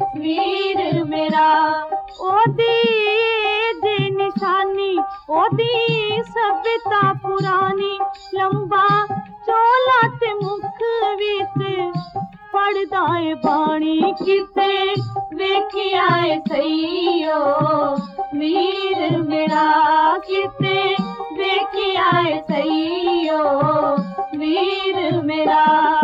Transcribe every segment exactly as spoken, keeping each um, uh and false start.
वीर मेरा। ओदी जे निशानी ओदी सभ्यता पुरानी, लंबा चोला ते मुख विच पढ़दा ए बाणी, किते वेखिया ए सईयो वीर मेरा, किते वेखिया ए सईयो वीर मेरा।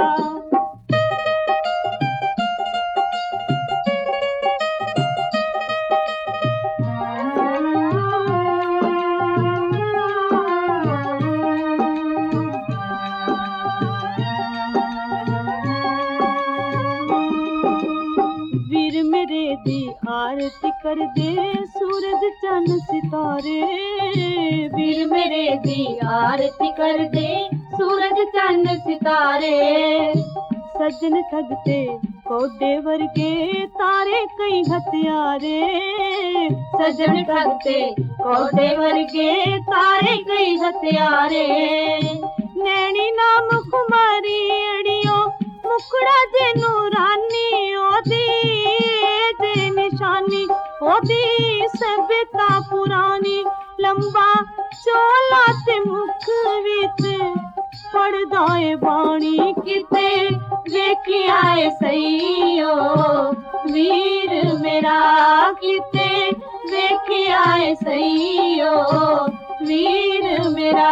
वीर मेरे दी आरती कर दे सूरज चन्न सितारे, वीर मेरे दी आरती कर दे सूरज चन्न सितारे। सज्जन ठगते कोडे वर्गे तारे कई हथियारे, सज्जन ठगते कोडे वर्गे तारे कई हथियारे। नैनी नाम कुमारी अड़ियो मुकड़ा जे नूरानी, ओदी जे निशानी ओदी सभ्यता पुरानी, लंबा चोला ते मुख विच पढ़दा ए बाणी, किते वेखिया ए सईयो वीर मेरा, किते वेखिया ए सईयो वीर मेरा।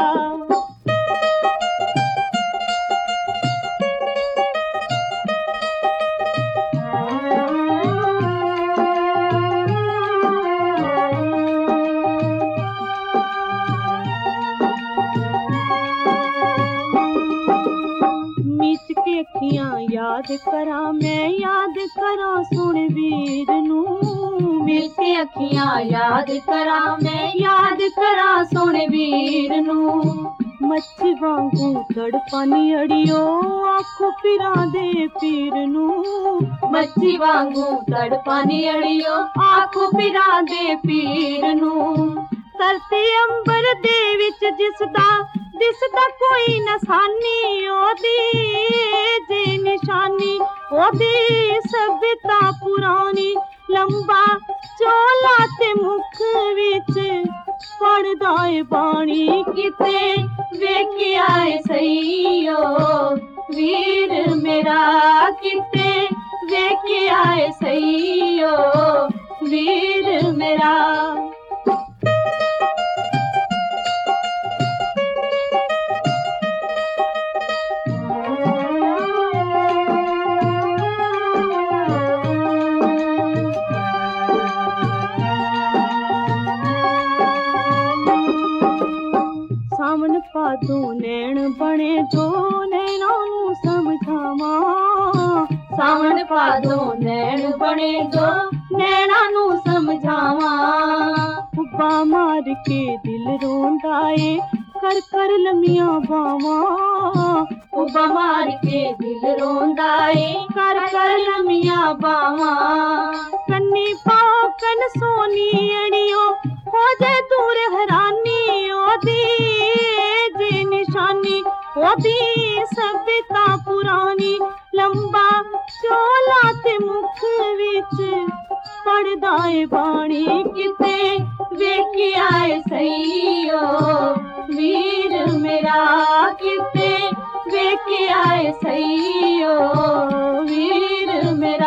अखियां याद करा मैं याद करा सुन वीर नू, मिलके अखियां याद करा मैं याद करा सुन वीर नू। मच्छी वांगू तड़पानी अड़ियो आखो पिरा दे पीर नू, मच्छी वांगू तड़पानी अड़ियो आखो पिरा दे पीर नू। धरती अंबर दे विच जिसदा दिसदा कोई नसानी, ओदी जे निशानी ओदी सभ्यता पुरानी, लंबा चोला ते मुख विच पढ़दा ए बाणी, किते वेखिया ए सईयो वीर मेरा, किते वेखिया ए सईयो वीर मेरा। सावन पादू नैन बने दो नैना नू समझावा, सावन पादू नैन बने दो नैना नू समझावा। हुब्बा मार के दिल रोंदा ए कर कर लमिया बावा, हुब्बा मार के दिल रोंदा ए कर कर लमिया बावा। कन्नी पाओ कन सोनी अड़ियो हो जाए दूर हरानी, ओदी जे निशानी ओदी सभ्यता पुरानी, लंबा चोला ते मुख विच पढ़दा ए बाणी, किते वेखिया ए सईयो वीर मेरा, किते वेखिया ए सईयो वीर मेरा।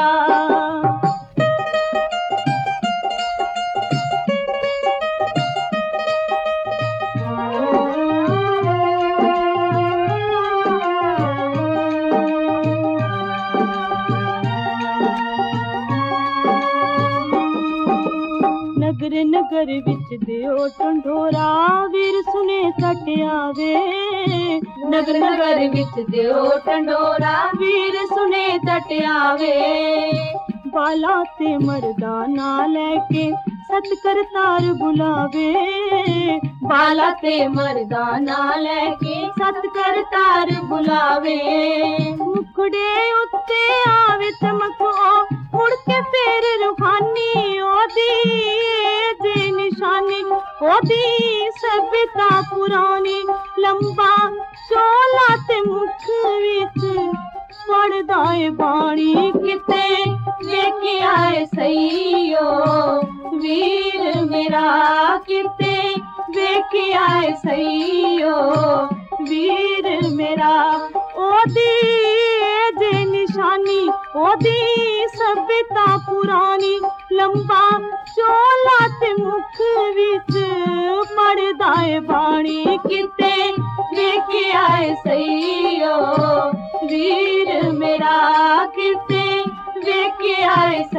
नगर नगर विच दियो ढंढोरा वीर सुने तट आवे, नगर नगर विच दियो ढंढोरा वीर सुने तट आवे। बाला ते मर्दाना लैके सत करतार बुलावे, बाला ते मर्दाना लैके सत करतार बुलावे। मुखड़े उत्ते आवे चमको मुड़ के फेर रूहानी, ओदी जे निशानी ओदी सभ्यता पुरानी, लंबा चोला ते मुख विच पढ़दा ए बाणी, किते वेखिया ਵੇਖੇ ਆਏ ਸਈਓ ਵੀਰ ਮੇਰਾ ओदी जे निशानी ओदी सभ्यता पुरानी लंबा चोला ते मुख विच पड़दा है बाणी किते वेखे आए सईओ वीर मेरा किते वेखे आए